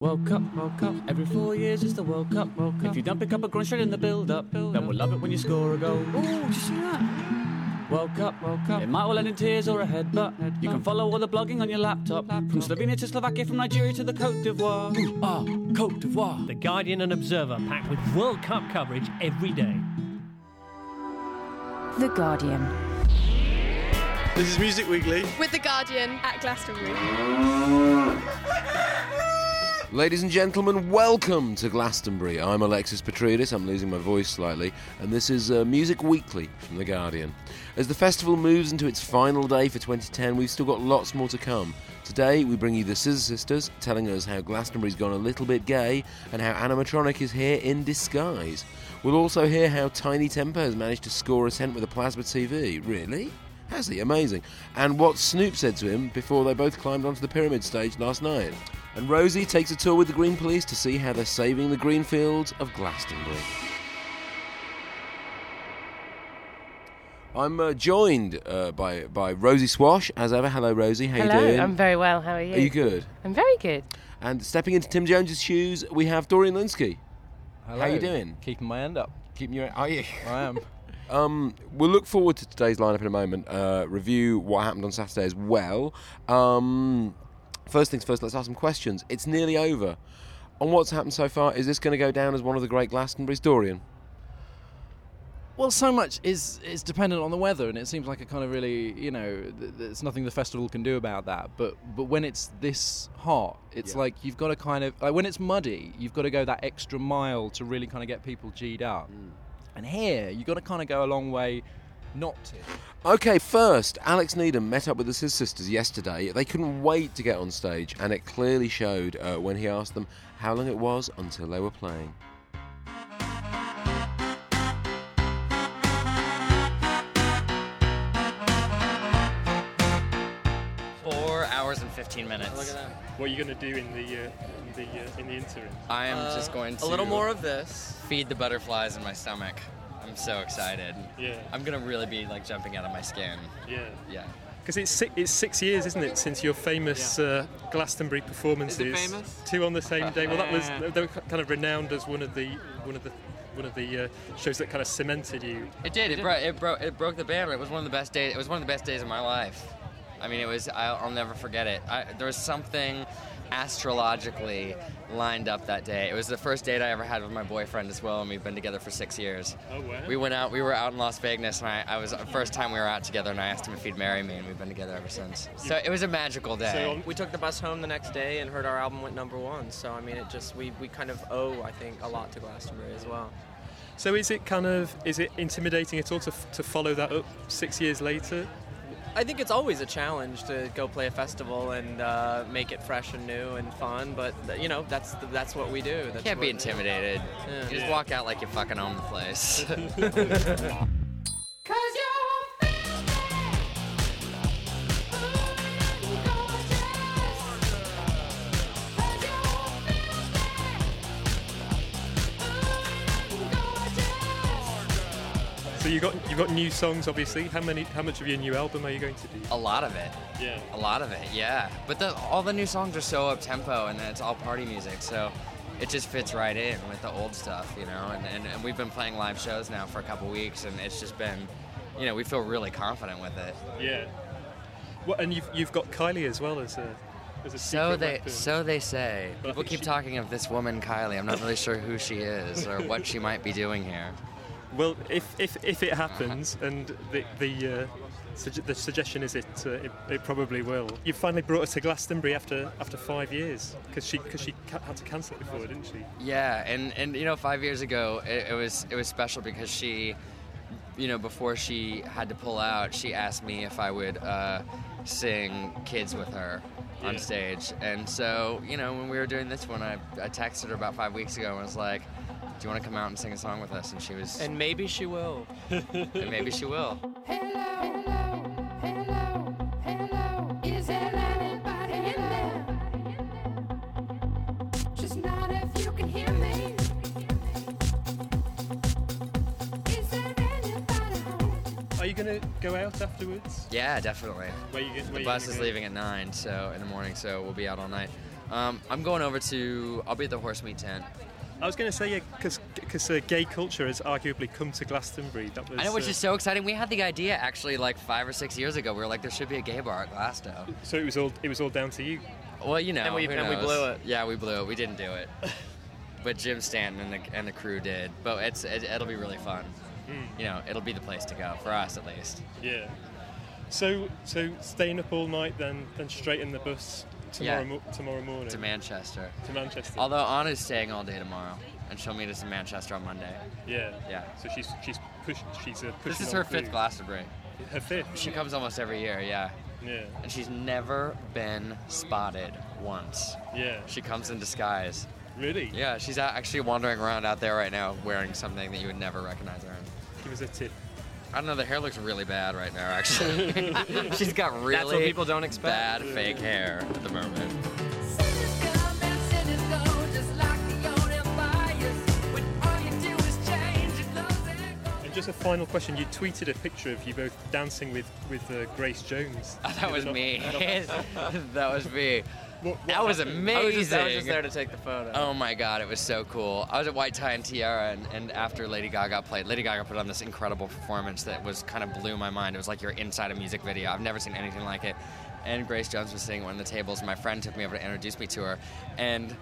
World Cup, every 4 years it's the World Cup. If you don't pick up a groin straight in the build-up, then we'll love it when you score a goal. Ooh, did you see that? World Cup, it might well end in tears or a headbutt. You can follow all the blogging on your laptop, from Slovenia to Slovakia, from Nigeria to the Côte d'Ivoire. Côte d'Ivoire. The Guardian and Observer packed with World Cup coverage every day. The Guardian. This is Music Weekly with The Guardian at Glastonbury. Ladies and gentlemen, welcome to Glastonbury. I'm Alexis Petridis, I'm losing my voice slightly, and this is Music Weekly from The Guardian. As the festival moves into its final day for 2010, we've still got lots more to come. Today, we bring you the Scissor Sisters, telling us how Glastonbury's gone a little bit gay, and how Animatronic is here in disguise. We'll also hear how Tiny Temper has managed to score a cent with a plasma TV. Really? Has he? Amazing. And what Snoop said to him before they both climbed onto the pyramid stage last night. And Rosie takes a tour with the Green Police to see how they're saving the green fields of Glastonbury. I'm joined by Rosie Swash, as ever. Hello, Rosie. How you doing? Hello, I'm very well. How are you? Are you good? I'm very good. And stepping into Tim Jones's shoes, we have Dorian Linsky. Hello. How you doing? Keeping my end up. Keeping your... Are you? I am. We'll look forward to today's lineup in a moment. Review what happened on Saturday as well. First things first, let's ask some questions. It's nearly over. On what's happened so far, is this going to go down as one of the great Glastonburys? Dorian? Well, so much is dependent on the weather, and it seems like a kind of really, there's nothing the festival can do about that. But when it's this hot, it's like you've got to kind of, like when it's muddy, you've got to go that extra mile to really kind of get people G'd up. And here, you've got to kind of go a long way not to. Okay, first, Alex Needham met up with the Scissor Sisters yesterday. They couldn't wait to get on stage, and it clearly showed when he asked them how long it was until they were playing. 4 hours and 15 minutes. Look at that. What are you going to do in the interim? I am just going to a little more of this. Feed the butterflies in my stomach. I'm so excited. Yeah. I'm gonna really be like jumping out of my skin. Yeah. Because it's 6 years, isn't it, since your famous Glastonbury performances? Is it famous? 2 on the same day. Well, they were kind of renowned as one of the shows that kind of cemented you. It did. It broke the barrier. It was one of the best days. It was one of the best days of my life. I mean, it was. I'll never forget it. There was something astrologically lined up that day. It was the first date I ever had with my boyfriend as well, and we've been together for 6 years. Oh, wow. We were out in Las Vegas, and I was the first time we were out together, and I asked him if he'd marry me, and we've been together ever since. So it was a magical day. We took the bus home the next day and heard our album went #1. So I mean, we kind of owe, I think, a lot to Glastonbury as well. So is it intimidating at all to follow that up 6 years later? I think it's always a challenge to go play a festival and make it fresh and new and fun, but that's what we do. You can't be intimidated. Yeah. You just walk out like you fucking own the place. So you've got new songs, obviously. How much of your new album are you going to do? A lot of it. Yeah. A lot of it, yeah. But all the new songs are so up-tempo, and it's all party music, so it just fits right in with the old stuff, And we've been playing live shows now for a couple weeks, and it's just been, we feel really confident with it. Yeah. Well, and you've got Kylie as well as a secret weapon. So they say. People keep talking of this woman, Kylie. I'm not really sure who she is or what she might be doing here. Well, if it happens, and the suggestion is it probably will. You finally brought her to Glastonbury after 5 years because she had to cancel it before, didn't she? Yeah, and 5 years ago it was special because she, before she had to pull out, she asked me if I would sing Kids with her on stage, and so when we were doing this one, I texted her about 5 weeks ago and was like, do you want to come out and sing a song with us? And she was... And maybe she will. And maybe she will. Hello, is there anybody in there? Just not if you can hear me. Is there anybody home? Are you going to go out afterwards? Yeah, definitely. Where you the bus is leaving at 9 in the morning, so we'll be out all night. I'm going over to. I'll be at the Horse Meat Tent. I was going to say, yeah, because gay culture has arguably come to Glastonbury. That was, I know, which is so exciting. We had the idea actually like 5 or 6 years ago. We were like, there should be a gay bar at Glasgow. So it was all down to you. Well, you know, And we who blew knows? it. Yeah, we blew it. We didn't do it, but Jim Stanton and the crew did. But it'll be really fun. You know, it'll be the place to go for us at least. Yeah. So staying up all night, then straight in the bus tomorrow morning To Manchester. To Manchester. Although Anna's staying all day tomorrow, and she'll meet us in Manchester on Monday. Yeah. Yeah. So she's pushing. This is on her through. 5th Glastonbury. Her 5th. She comes almost every year. Yeah. Yeah. And she's never been spotted once. Yeah. She comes in disguise. Really? Yeah, she's actually wandering around out there right now wearing something that you would never recognize her in. Give us a tip. I don't know, the hair looks really bad right now, actually. She's got really That's what people don't expect. bad fake hair at the moment. Sinners come and sinners go, just like the old empires. When all you do is change your clothes and go. And just a final question. You tweeted a picture of you both dancing with Grace Jones. That was me. That was me. That was amazing. I was just there to take the photo. Oh my god, it was so cool. I was at White Tie and Tiara, and after Lady Gaga played, Lady Gaga put on this incredible performance that was kind of blew my mind. It was like you're inside a music video. I've never seen anything like it. And Grace Jones was sitting at one of the tables. My friend took me over to introduce me to her, and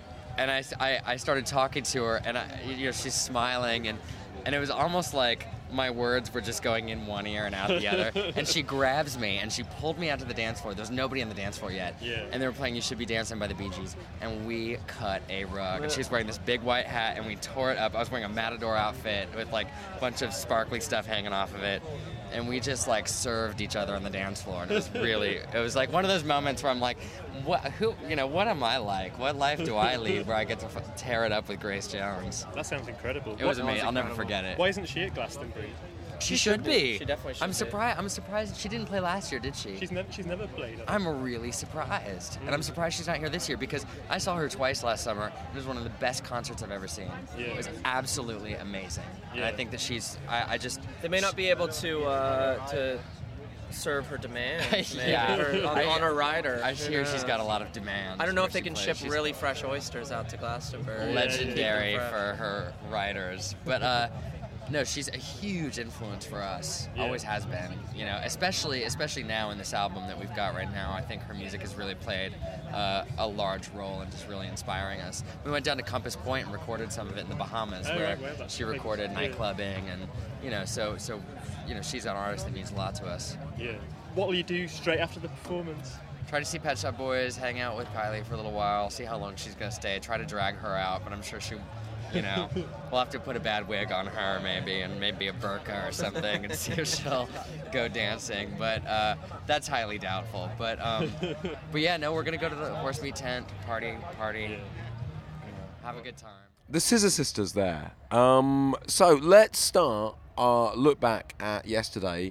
I started talking to her, and she's smiling, and it was almost like my words were just going in one ear and out the other. And she grabs me and she pulled me out to the dance floor. There's nobody on the dance floor yet. Yeah. And they were playing You Should Be Dancing by the Bee Gees. And we cut a rug. And she was wearing this big white hat and we tore it up. I was wearing a Matador outfit with like a bunch of sparkly stuff hanging off of it. And we just like served each other on the dance floor. And it was like one of those moments where I'm like, what am I like? What life do I lead where I get to tear it up with Grace Jones? That sounds incredible. It was amazing. I'll never forget it. Why isn't she at Glastonbury? She should be. She definitely should I'm be. surprised. I'm surprised she didn't play last year, did she? She's never played. I'm really surprised, and I'm surprised she's not here this year because I saw her twice last summer. It was one of the best concerts I've ever seen. Yeah. It was absolutely amazing, and Yeah. I think that she's. I just. They may not be able to serve her demands. Maybe, Yeah. on her rider. I Who hear she's knows? got a lot of demands. I don't know where if they she can plays. ship She's really fresh oysters out to Glastonbury. legendary Keep them for fresh. her riders, but. No, she's a huge influence for us. Yeah. Always has been. You know, especially now in this album that we've got right now. I think her music has really played a large role in just really inspiring us. We went down to Compass Point and recorded some of it in the Bahamas, Oh, where right, well, that's she big. recorded Yeah. nightclubbing, and so she's an artist that means a lot to us. Yeah. What will you do straight after the performance? Try to see Pet Shop Boys, hang out with Kylie for a little while, see how long she's gonna stay. Try to drag her out, but I'm sure she. We'll have to put a bad wig on her maybe, and maybe a burqa or something, and see if she'll go dancing. But that's highly doubtful. But yeah, no, we're gonna go to the Horse Meat Tent, party, have a good time. The Scissor Sisters there. So let's start our look back at yesterday.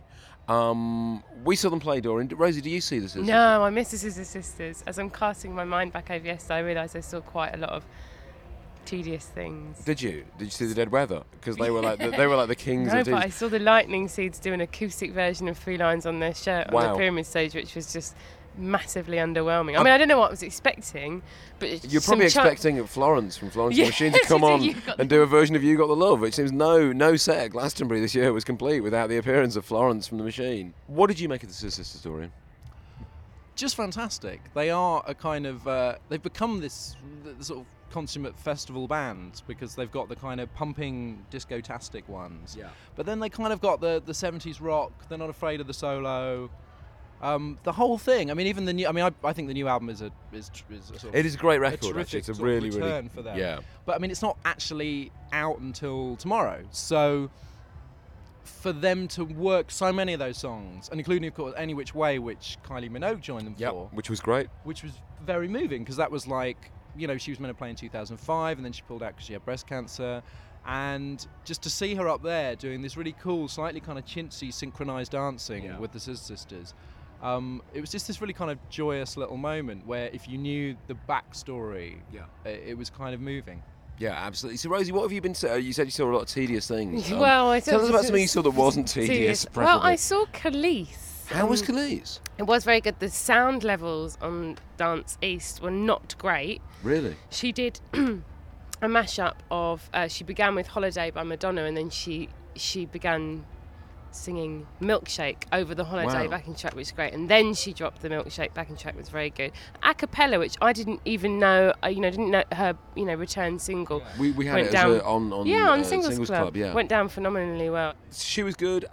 We saw them play, Doreen. Rosie, do you see the Scissor Sisters? No, I miss the Scissor Sisters. As I'm casting my mind back over yesterday, I realised I saw quite a lot of tedious things. Did you see the Dead Weather? Because they were like the kings No, of but I tears. saw the Lightning Seeds do an acoustic version of Three Lines on their shirt on Wow. the Pyramid stage, which was just massively underwhelming. I mean, I don't know what I was expecting, but it's You're some probably chunk- expecting Florence from Florence and the Machine to Yes, come on You Got and do a version of You Got the Love. It seems no set at Glastonbury this year was complete without the appearance of Florence from the Machine. What did you make of the Scissor Sisters, Dorian? Just fantastic. They are a kind of they've become this sort of consummate festival band because they've got the kind of pumping disco-tastic ones. Yeah. But then they kind of got the 70s rock. They're not afraid of the solo. The whole thing. I mean, even the new. I mean, I think the new album is a sort of It is a great a record. terrific Actually, it's a sort of really return for them. yeah. But I mean, it's not actually out until tomorrow. So for them to work so many of those songs, and including, of course, Any Which Way, which Kylie Minogue joined them for, Which was great. which was very moving because that was like, she was meant to play in 2005 and then she pulled out because she had breast cancer. And just to see her up there doing this really cool, slightly kind of chintzy synchronized dancing with the Scissor Sisters, it was just this really kind of joyous little moment where if you knew the backstory, it was kind of moving. Yeah, absolutely. So, Rosie, what have you been saying? You said you saw a lot of tedious things. Well, I tell us about something you saw that wasn't tedious. Well, I preferably. saw Khalees How was Khalees? It was very good. The sound levels on Dance East were not great. Really? She did a mashup of. She began with "Holiday" by Madonna, and then she began singing "Milkshake" over the "Holiday" Wow. backing track, which was great. And then she dropped the "Milkshake" backing track, which was very good. A cappella, which I didn't even know. Didn't know her. return single. We had went it down. as on Singles Club. Yeah. Went down phenomenally well. She was good.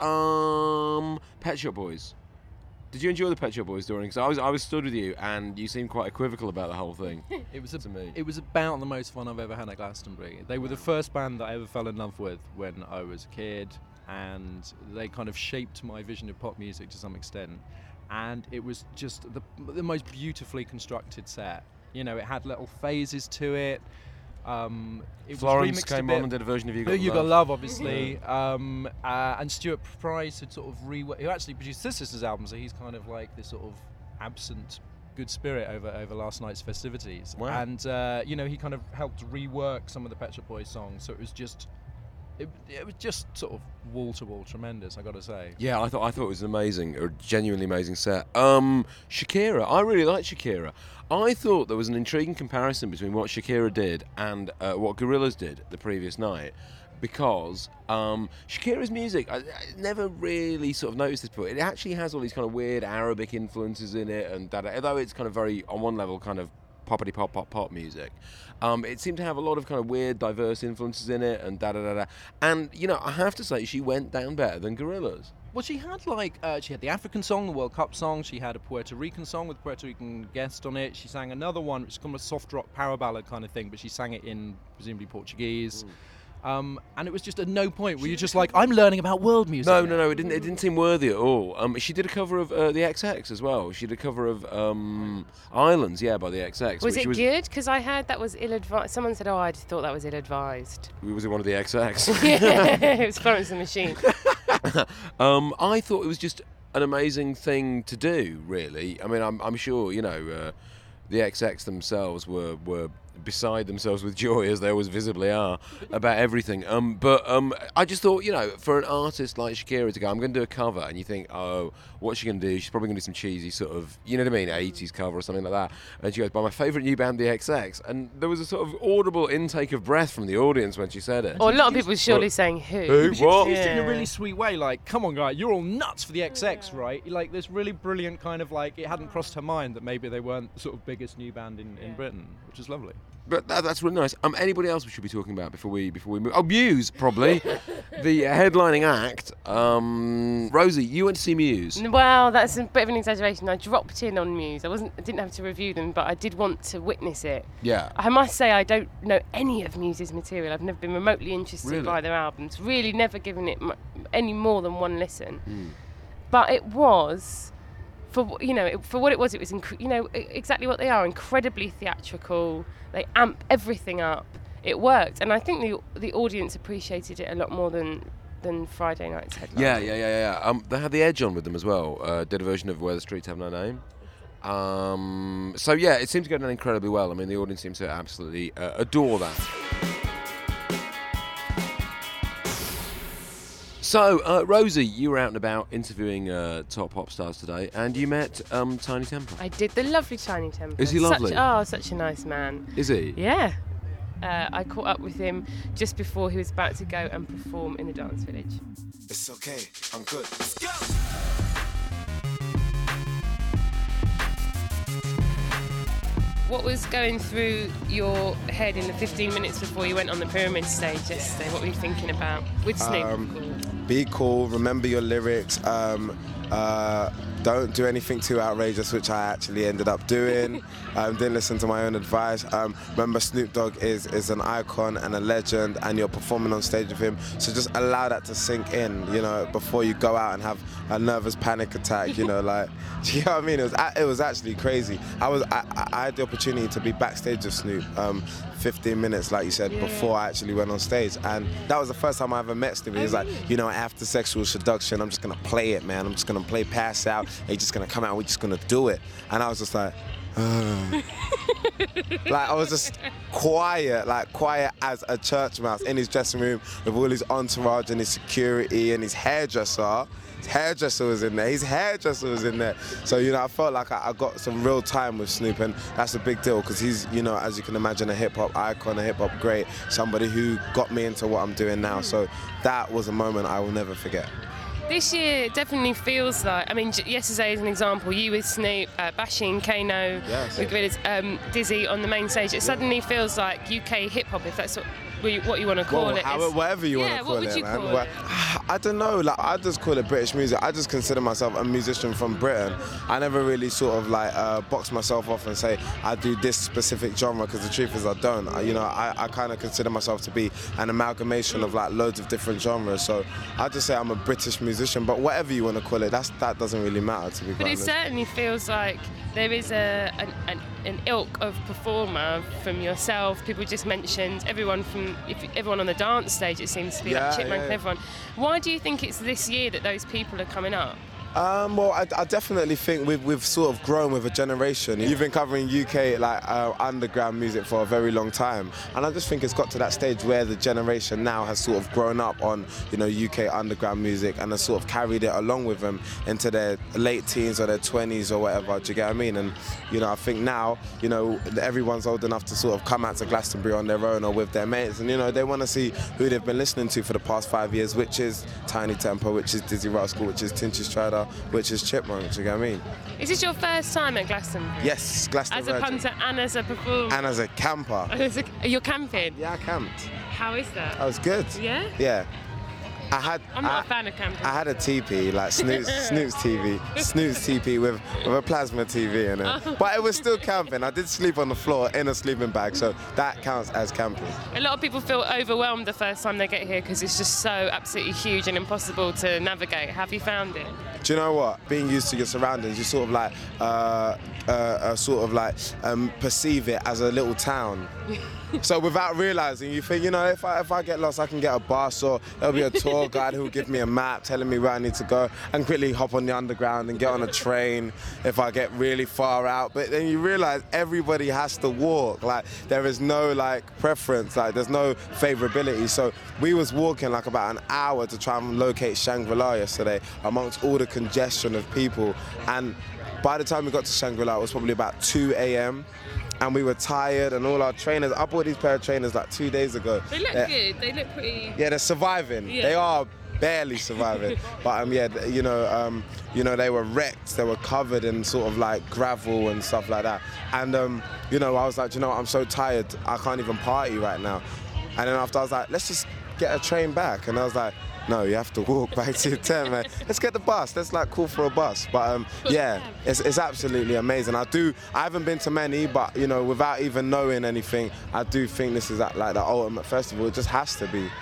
Pet Shop Boys. Did you enjoy the Pet Shop Boys during? Because I was stood with you, and you seemed quite equivocal about the whole thing. It was to me. It was about the most fun I've ever had at Glastonbury. They were the first band that I ever fell in love with when I was a kid, and they kind of shaped my vision of pop music to some extent. And it was just the most beautifully constructed set. It had little phases to it. It Florence was remixed came a bit. on and did a version of You Got Love. You Got Love, obviously. And Stuart Price had sort of who actually produced this sister's album, so he's kind of like this sort of absent good spirit over last night's festivities. Wow. And he kind of helped rework some of the Pet Shop Boys songs, so it was just sort of wall to wall tremendous, I got to say. Yeah, I thought it was an amazing, a genuinely amazing set. Shakira, I really like Shakira. I thought there was an intriguing comparison between what Shakira did and what Gorillaz did the previous night, because Shakira's music, I never really sort of noticed this before. It actually has all these kind of weird Arabic influences in it, and although it's kind of very, on one level, kind of poppity pop music. It seemed to have a lot of kind of weird, diverse influences in it, and And I have to say, she went down better than Gorillaz. Well, she had she had the African song, the World Cup song. She had a Puerto Rican song with a Puerto Rican guest on it. She sang another one, which is kind of a soft rock power ballad kind of thing, but she sang it in presumably Portuguese. And it was just at no point were you just like, I'm learning about world music. No, it didn't seem worthy at all. She did a cover of the XX as well. She did a cover of Islands, by the XX. Was it good? Because I heard that was ill-advised. Someone said, I just thought that was ill-advised. Was it one of the XX? Yeah, it was Florence and the Machine. I thought it was just an amazing thing to do, really. I mean, I'm sure, the XX themselves were beside themselves with joy, as they always visibly are, about everything. But I just thought, for an artist like Shakira to go, I'm going to do a cover, and you think, oh, what's she going to do? She's probably going to do some cheesy sort of, 80s cover or something like that. And she goes, by my favourite new band, the XX. And there was a sort of audible intake of breath from the audience when she said it. Or a lot of people surely saying, who? What? She used it in a really sweet way, like, come on, guy, you're all nuts for the XX, right? Like, this really brilliant kind of like, it hadn't crossed her mind that maybe they weren't the sort of biggest new band in Britain, which is lovely. But that's really nice. Anybody else we should be talking about before we move? Oh, Muse, probably. The headlining act. Rosie, you went to see Muse. Well, that's a bit of an exaggeration. I dropped in on Muse. I didn't have to review them, but I did want to witness it. Yeah. I must say I don't know any of Muse's material. I've never been remotely interested by their albums. Really never given it any more than one listen. But it was... For what it was exactly what they are, incredibly theatrical. They amp everything up. It worked, and I think the audience appreciated it a lot more than Friday night's headline. Yeah. They had The Edge on with them as well. Did a version of Where the Streets Have No Name. So yeah, it seemed to go down incredibly well. I mean, the audience seems to absolutely adore that. So, Rosie, you were out and about interviewing top pop stars today, and you met Tiny Temper. I did. The lovely Tiny Temper. Is he lovely? Such a nice man. Is he? Yeah. I caught up with him just before he was about to go and perform in the Dance Village. It's okay, I'm good. Let's go! What was going through your head in the 15 minutes before you went on the Pyramid stage yesterday? What were you thinking about with Snoop, of course? Be cool, remember your lyrics, don't do anything too outrageous, which I actually ended up doing. Didn't listen to my own advice. Remember, Snoop Dogg is an icon and a legend, and you're performing on stage with him, so just allow that to sink in, before you go out and have a nervous panic attack, do you know what I mean? It was actually crazy. I had the opportunity to be backstage with Snoop 15 minutes, like you said, before I actually went on stage, and that was the first time I ever met Snoop. He was like, after Sexual Seduction, I'm just gonna play it, man. I'm just gonna play Pass Out, and he's just gonna come out and we're just gonna do it. And I was just like, Like, I was just quiet as a church mouse in his dressing room with all his entourage and his security and his hairdresser. His hairdresser was in there. So, you know, I felt like I got some real time with Snoop, and that's a big deal because he's, you know, as you can imagine, a hip-hop icon, a hip-hop great, somebody who got me into what I'm doing now. So that was a moment I will never forget. This year definitely feels like, I mean, yesterday is an example, you with Snoop, Bashing, Kano, Yes. with Gorillaz, Dizzy on the main stage. It suddenly feels like UK hip-hop, if that's what you want to call it. Whatever you want to call what would it, you man. call it? I don't know. Like, I just call it British music. I just consider myself a musician from Britain. I never really sort of like box myself off and say I do this specific genre, because the truth is I don't. I kind of consider myself to be an amalgamation of like loads of different genres. So I just say I'm a British musician. But whatever you want to call it, that doesn't really matter, to be But quite it honest. certainly feels like there is an ilk of performer from yourself. People just mentioned everyone on the dance stage. It seems to be like Chipmunk and everyone. Why do you think it's this year that those people are coming up? Well, I definitely think we've sort of grown with a generation. You've been covering UK underground music for a very long time, and I just think it's got to that stage where the generation now has sort of grown up on, you know, UK underground music and has sort of carried it along with them into their late teens or their 20s or whatever. Do you get what I mean? And you know, I think now, you know, everyone's old enough to sort of come out to Glastonbury on their own or with their mates, and you know, they want to see who they've been listening to for the past 5 years, which is Tiny Temper, which is Dizzy Rascal, which is Tinchy Stryder, which is Chipmunk. Do you get what I mean? Is this your first time at Glastonbury? Yes, Glastonbury. As a punter and as a performer? And as a camper. You're camping? Yeah, I camped. How is that? That was good. Yeah? Yeah. I'm not a fan of camping. I had a teepee, like Snoop's teepee with a plasma TV in it. But it was still camping. I did sleep on the floor in a sleeping bag, so that counts as camping. A lot of people feel overwhelmed the first time they get here because it's just so absolutely huge and impossible to navigate. Have you found it? Do you know what? Being used to your surroundings, you sort of like perceive it as a little town. So without realising, you think, you know, if I get lost, I can get a bus, or there'll be a tour guide who will give me a map telling me where I need to go, and quickly hop on the underground and get on a train if I get really far out. But then you realise everybody has to walk. Like, there is no like preference, like there's no favourability. So we was walking like about an hour to try and locate Shangri-La yesterday amongst all the congestion of people. And by the time we got to Shangri-La, it was probably about 2 a.m. and we were tired, and all our trainers, I bought these pair of trainers like 2 days ago. They look good. They look pretty... Yeah, they're surviving. Yeah. They are barely surviving. But you know, they were wrecked. They were covered in sort of like gravel and stuff like that. And you know, I was like, you know what, I'm so tired, I can't even party right now. And then after I was like, let's just get a train back. And I was like, no, you have to walk back to your tent, man. Let's get the bus. Let's like call for a bus. But yeah, it's absolutely amazing. I haven't been to many, but you know, without even knowing anything, I do think this is like the ultimate festival. It just has to be.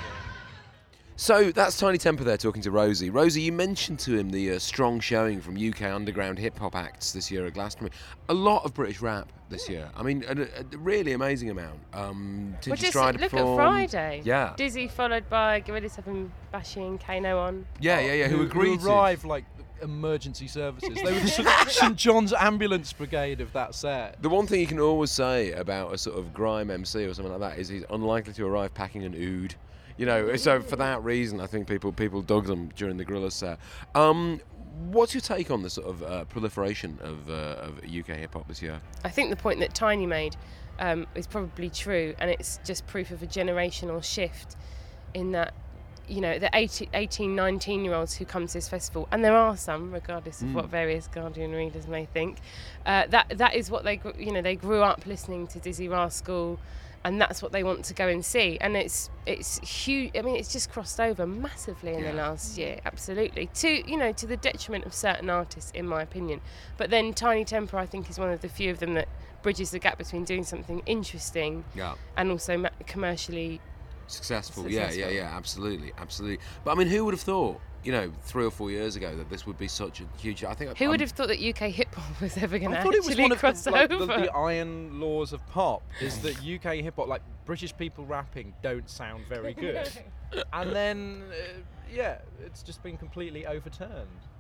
So that's Tiny Temper there talking to Rosie. Rosie, you mentioned to him the strong showing from UK underground hip-hop acts this year at Glastonbury. A lot of British rap this year. I mean, a really amazing amount. Look at Friday. Yeah. Dizzy followed by Gorillaz having Bashing, Kano on. Yeah. Who agreed Who arrived like emergency services. They were the St John's Ambulance Brigade of that set. The one thing you can always say about a sort of grime MC or something like that is he's unlikely to arrive packing an oud. You know, so for that reason, I think people dug them during the Gorillaz set. What's your take on the sort of proliferation of UK hip-hop this year? I think the point that Tiny made is probably true, and it's just proof of a generational shift in that, you know, the 18, 19-year-olds who come to this festival, and there are some, regardless of what various Guardian readers may think, that is what they grew up listening to Dizzy Rascal, and that's what they want to go and see. And it's huge. I mean, it's just crossed over massively in the last year, absolutely, to the detriment of certain artists, in my opinion. But then Tiny Temper, I think, is one of the few of them that bridges the gap between doing something interesting and also commercially successful. Yeah, absolutely. But I mean, who would have thought, you know, 3 or 4 years ago that this would be such a huge... Who would have thought that UK hip-hop was ever going to actually cross over? I thought it was one of the iron laws of pop, is that UK hip-hop, like British people rapping, don't sound very good. And then, it's just been completely overturned.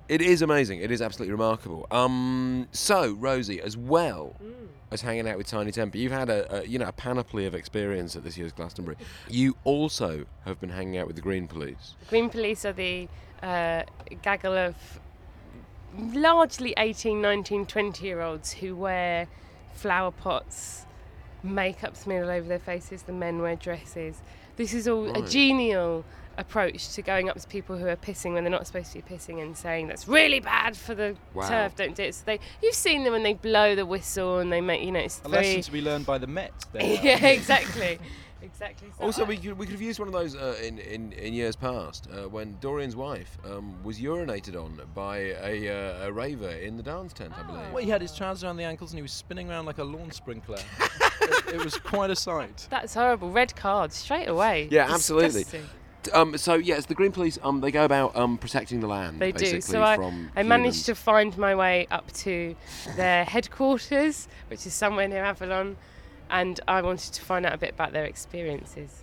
It is amazing. It is absolutely remarkable. So, Rosie, as well as hanging out with Tiny Temper, you've had a panoply of experience at this year's Glastonbury. You also have been hanging out with the Green Police. Green Police are the gaggle of largely 18, 19, 20-year-olds who wear flower pots, makeup smeared all over their faces. The men wear dresses. This is all a genial approach to going up to people who are pissing when they're not supposed to be pissing and saying that's really bad for the turf, don't do it. So you've seen them when they blow the whistle and they make, it's a lesson to be learned by the Met there. Yeah, exactly. So also, we could have used one of those in years past when Dorian's wife was urinated on by a raver in the dance tent, I believe. Well, he had his trousers around the ankles and he was spinning around like a lawn sprinkler. It was quite a sight. That's horrible. Red card straight away. Yeah, absolutely. Disgusting. So yes, the Green Police they go about protecting the land. They basically, do. So I from managed to find my way up to their headquarters, which is somewhere near Avalon, and I wanted to find out a bit about their experiences.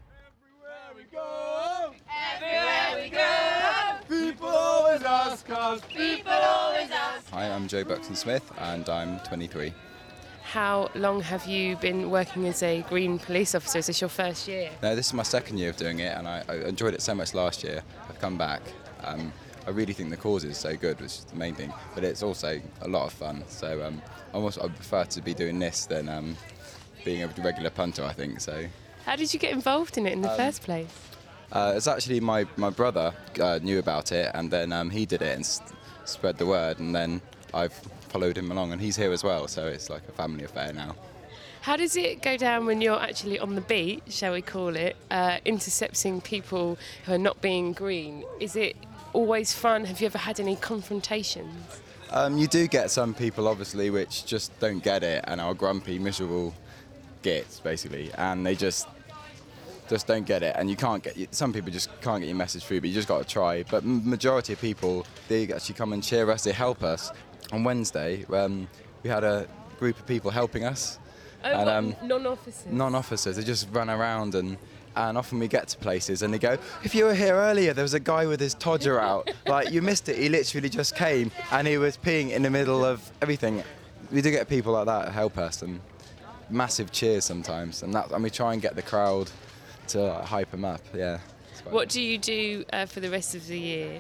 Everywhere we go, people always ask us. People always ask. Hi, I'm Joe Buxton-Smith and I'm 23. How long have you been working as a Green Police officer? Is this your first year? No, this is my second year of doing it and I enjoyed it so much last year. I've come back. I really think the cause is so good, which is the main thing, but it's also a lot of fun. So I prefer to be doing this than being a regular punter, I think. So. How did you get involved in it in the first place? It's actually my brother knew about it and then he did it and spread the word and then I've followed him along and he's here as well, so it's like a family affair now. How does it go down when you're actually on the beat, shall we call it, intercepting people who are not being green? Is it always fun? Have you ever had any confrontations? You do get some people, obviously, which just don't get it and are grumpy, miserable gits, basically, and they just don't get it, and some people just can't get your message through, but you just got to try. But majority of people, they actually come and cheer us, they help us. On Wednesday, we had a group of people helping us. Oh, and, non-officers? Non-officers, they just run around and often we get to places and they go, if you were here earlier, there was a guy with his todger out. Like, you missed it, he literally just came and he was peeing in the middle of everything. We do get people like that help us and massive cheers sometimes, and we try and get the crowd to hype them up, yeah. What do you do for the rest of the year?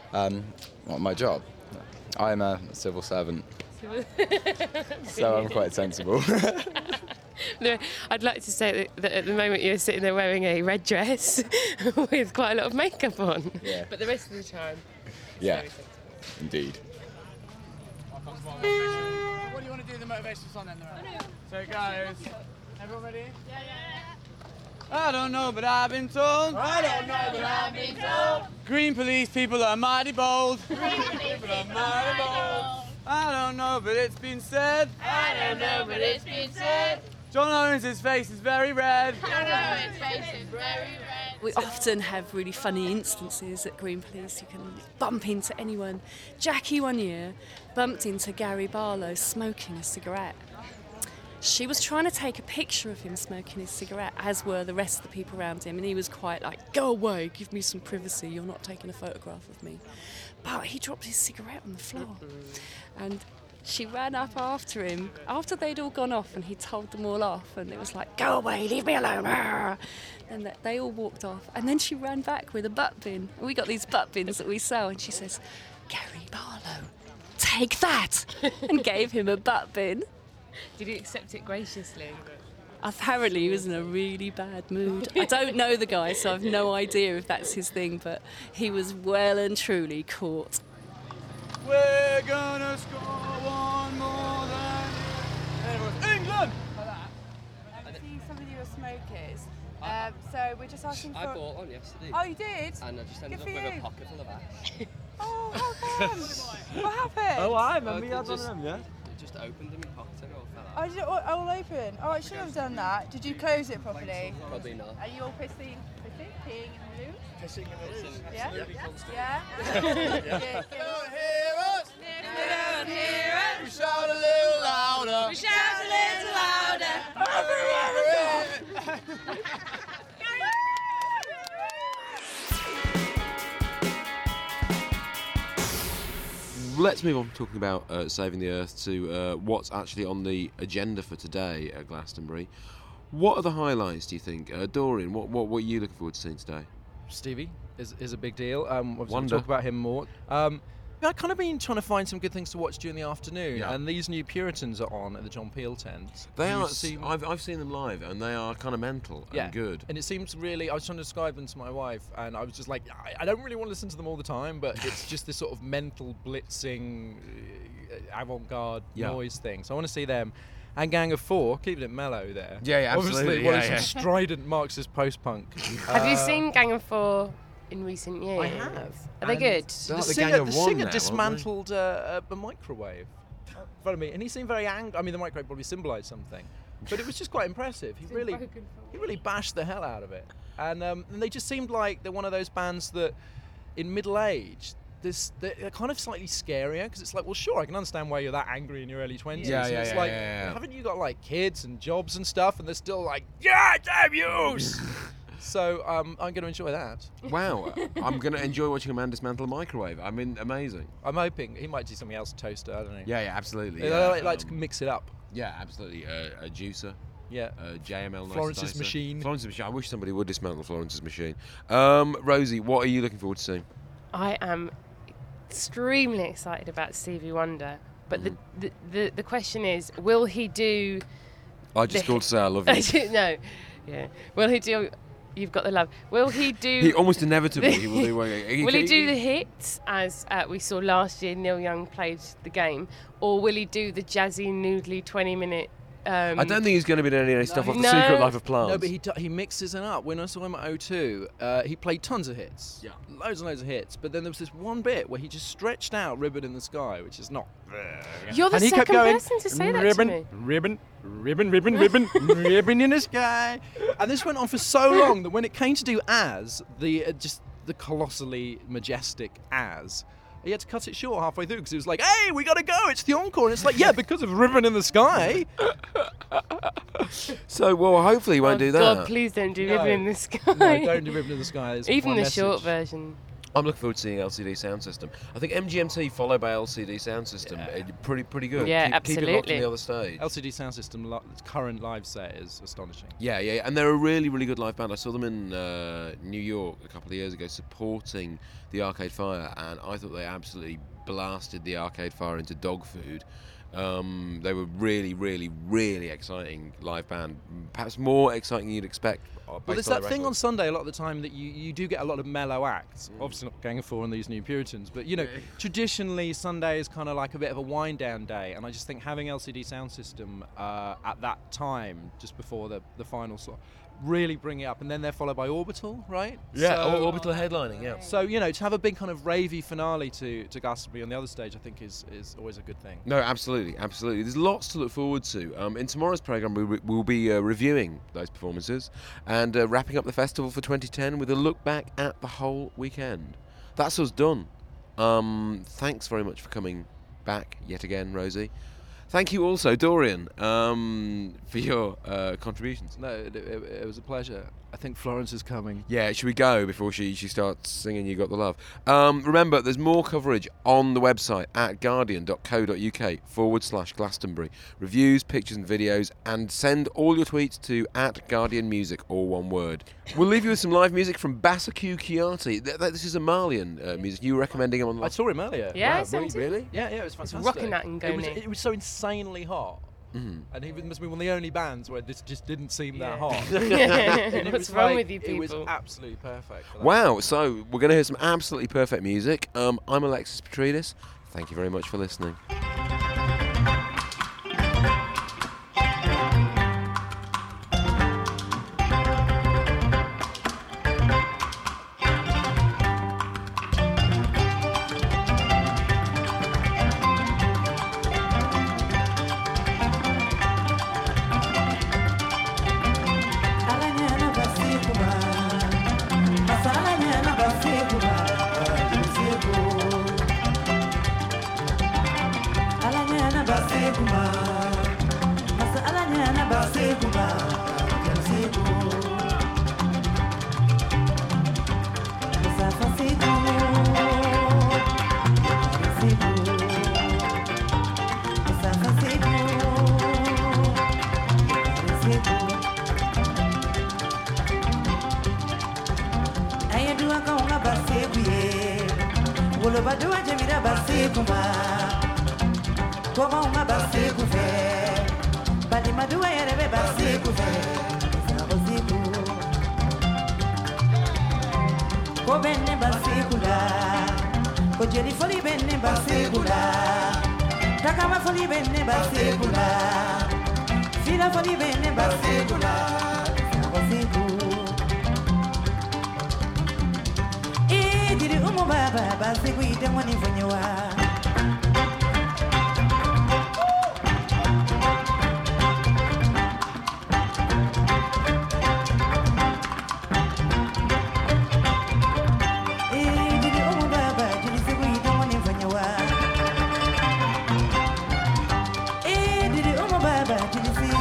My job? I'm a civil servant, so I'm quite sensible. No, I'd like to say that at the moment you're sitting there wearing a red dress with quite a lot of makeup on, but the rest of the time... Yeah, indeed. What do you want to do the motivational song then? So it goes. Everyone ready? Yeah. I don't know, but I've been told. I don't know, but I've been told. Green Police people are mighty bold. Green people are mighty bold. I don't know, but it's been said. I don't know, but it's been said. John Owens' face is very red. John Owens' face is very red. We often have really funny instances at Green Police. You can bump into anyone. Jackie one year bumped into Gary Barlow smoking a cigarette. She was trying to take a picture of him smoking his cigarette, as were the rest of the people around him, and he was quite like, go away, give me some privacy, you're not taking a photograph of me. But he dropped his cigarette on the floor. And she ran up after him, after they'd all gone off, and he told them all off, and it was like, go away, leave me alone. And they all walked off, and then she ran back with a butt bin. We got these butt bins that we sell, and she says, Gary Barlow, take that, and gave him a butt bin. Did he accept it graciously? Apparently he was in a really bad mood. I don't know the guy, so I've no idea if that's his thing, but he was well and truly caught. We're gonna score one more than England! I see some of you are smokers. So we're just asking for... I bought one yesterday. Oh, you did? And I just ended up with a pocket full of ash. Oh, how come? What happened? Oh, I remember you had one of them, yeah? Just opened them in pocket and it all fell out. Oh, did it all open? Oh, I should have done that. Did you close it properly? Probably not. Are you all pissing? Peeing in the loo? Pissing in the loo. Yeah? Yeah. Yeah? They don't hear us. They don't hear us. We shout a little louder. We shout a little louder. Everywhere we go. let's move on from talking about saving the Earth to what's actually on the agenda for today at Glastonbury. What are the highlights, do you think? Dorian, what are you looking forward to seeing today? Stevie is a big deal. Obviously we'll Wonder. talk about him more. I've kind of been trying to find some good things to watch during the afternoon, and these New Puritans are on at the John Peel tent. They are. I've seen them live, and they are kind of mental and good. And it seems really. I was trying to describe them to my wife, and I was just like, I don't really want to listen to them all the time, but it's just this sort of mental blitzing, avant-garde noise thing. So I want to see them. And Gang of Four, keeping it mellow there. Yeah, absolutely. Obviously, some strident Marxist post-punk. Have you seen Gang of Four in recent years? I have. Are they good? The singer dismantled a microwave in front of me, and he seemed very angry. I mean, the microwave probably symbolised something, but it was just quite impressive. He really bashed the hell out of it, and they just seemed like they're one of those bands that, in middle age, they're kind of slightly scarier, because it's like, well, sure, I can understand why you're that angry in your early 20s. It's like, haven't you got like kids and jobs and stuff, and they're still like, yeah, damn you! So I'm going to enjoy that. Wow, I'm going to enjoy watching a man dismantle a microwave. I mean, amazing. I'm hoping he might do something else, toaster, I don't know. Yeah, absolutely. I like to mix it up. Yeah, absolutely. A juicer. Yeah. JML. Florence's machine. Florence's machine. I wish somebody would dismantle Florence's machine. Rosie, what are you looking forward to seeing? I am extremely excited about Stevie Wonder, but the question is, will he do? I just called to say I love you. No, yeah. Will he do? You've got the love. Will he do? He almost inevitably he will do. Will he do the hits as we saw last year? Neil Young played the game, or will he do the jazzy, noodly 20-minute? I don't think he's going to be doing any stuff off The Secret Life of Plants. No, but he mixes it up. When I saw him at O2, he played tons of hits. Yeah. Loads and loads of hits. But then there was this one bit where he just stretched out Ribbon in the Sky, which is not... You're the second person to say that to me. Ribbon in the sky. And this went on for so long that when it came to do As, just the colossally majestic As, he had to cut it short halfway through, because he was like, hey, we got to go, it's the encore. And it's like, yeah, because of Ribbon in the Sky. So, well, hopefully he won't do that. God, please don't do Ribbon in the Sky. No, don't do Ribbon in the Sky. Even the short version. I'm looking forward to seeing LCD Sound System. I think MGMT followed by LCD Sound System. Pretty good. Yeah, Keep it locked on the other stage. LCD Sound System current live set is astonishing. Yeah, and they're a really, really good live band. I saw them in New York a couple of years ago supporting the Arcade Fire, and I thought they absolutely blasted the Arcade Fire into dog food. They were really, really, really exciting live band. Perhaps more exciting than you'd expect. Well, there's that thing on Sunday a lot of the time that you do get a lot of mellow acts. Obviously not Gang of Four and these New Puritans, but traditionally Sunday is kind of like a bit of a wind down day, and I just think having LCD Sound System at that time, just before the final slot, really bring it up, and then they're followed by Orbital, right? Yeah, Orbital headlining, yeah. So, to have a big kind of ravey finale to Glastonbury on the other stage, I think is always a good thing. No, absolutely. There's lots to look forward to. In tomorrow's programme, we'll be reviewing those performances and wrapping up the festival for 2010 with a look back at the whole weekend. That's us done. Thanks very much for coming back yet again, Rosie. Thank you also, Dorian, for your contributions. No, it was a pleasure. I think Florence is coming. Yeah, should we go before she starts singing You Got the Love? Remember, there's more coverage on the website at guardian.co.uk/Glastonbury. Reviews, pictures and videos, and send all your tweets to @GuardianMusic, all one word. We'll leave you with some live music from Basaku Kiati. This is a Malian music. You were recommending him on the I saw him earlier. Yeah, wow, really? Yeah, it was fantastic. Rocking that and going it was so insanely hot. Mm-hmm. And he must be one of the only bands where this just didn't seem that hot. What's wrong with you people? It was absolutely perfect. Wow, so we're going to hear some absolutely perfect music. I'm Alexis Petridis. Thank you very much for listening. badua jemira basi kuma Koma uma basi kufe Badi madua yerebe basi kufe Saboziku Ko benne basi kula Ko jeli foli benne basi kula Takama foli benne basi kula Fila foli benne basi kula Saboziku Diri umu baba basi kuite mwani fanyewa Diri umu baba jini si kuite mwani fanyewa Diri umu baba jini si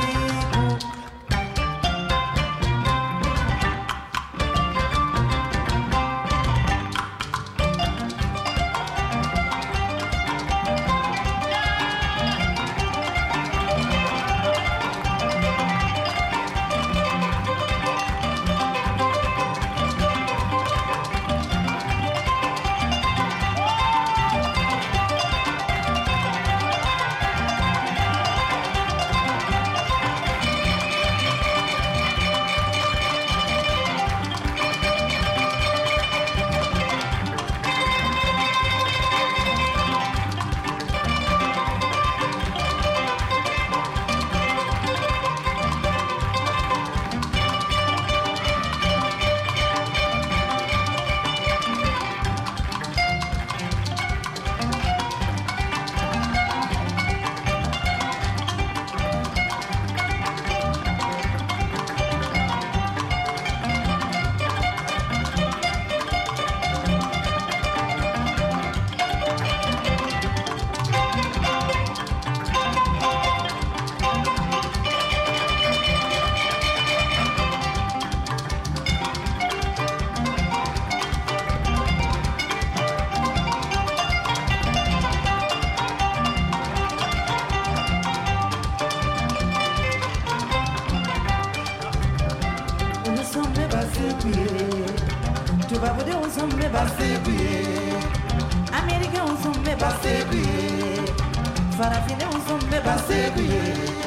Tubabude unsumbe basekuye Amerika unsumbe basekuye Farafine unsumbe basekuye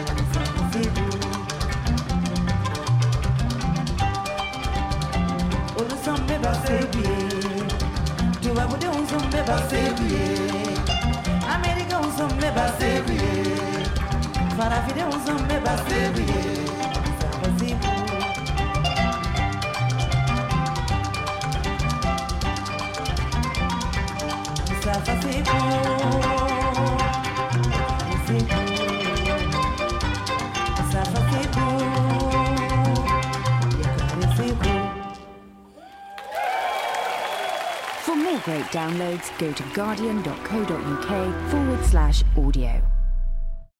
Unsumbe basekuye Tubabude unsumbe basekuye Amerika unsumbe basekuye Farafine unsumbe basekuye For more great downloads, go to guardian.co.uk/audio.